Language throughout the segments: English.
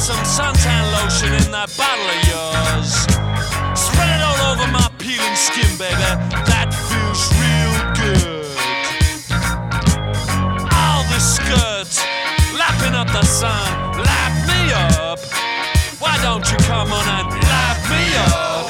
some suntan lotion in that bottle of yours. Spread it all over my peeling skin, baby. That feels real good. All the skirts, lapping up the sun, lap me up. Why don't you come on and lap me up?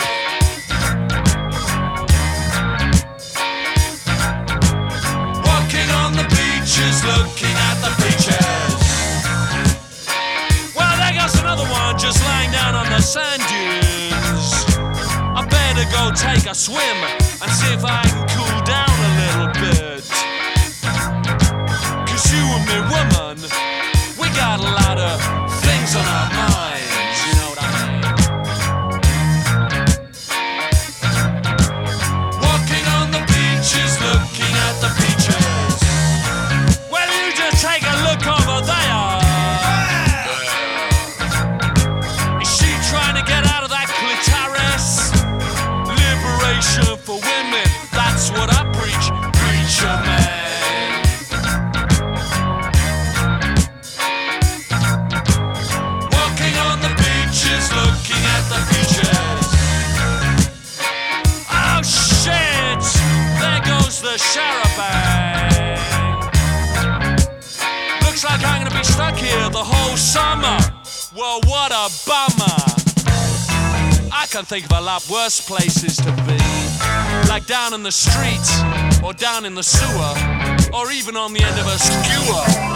Walking on the beaches, looking at the beaches. Well, there goes another one just lying down on the sand dunes. I better go take a swim and see if I can cool down a little bit. 'Cause you and me, woman, we got a lot of things on our minds, you know what I mean? Walking on the beaches, looking at the beaches. Well, you just take a look over there. Is she trying to get out of that clitoris? Liberation for women, that's what I preach, preacher man. Walking on the beaches, looking at the beaches. Oh shit, there goes the charabanc. Looks like I'm gonna be stuck here the whole summer. Well, what a bummer. I can think of a lot worse places to be, like down in the street, or down in the sewer, or even on the end of a skewer.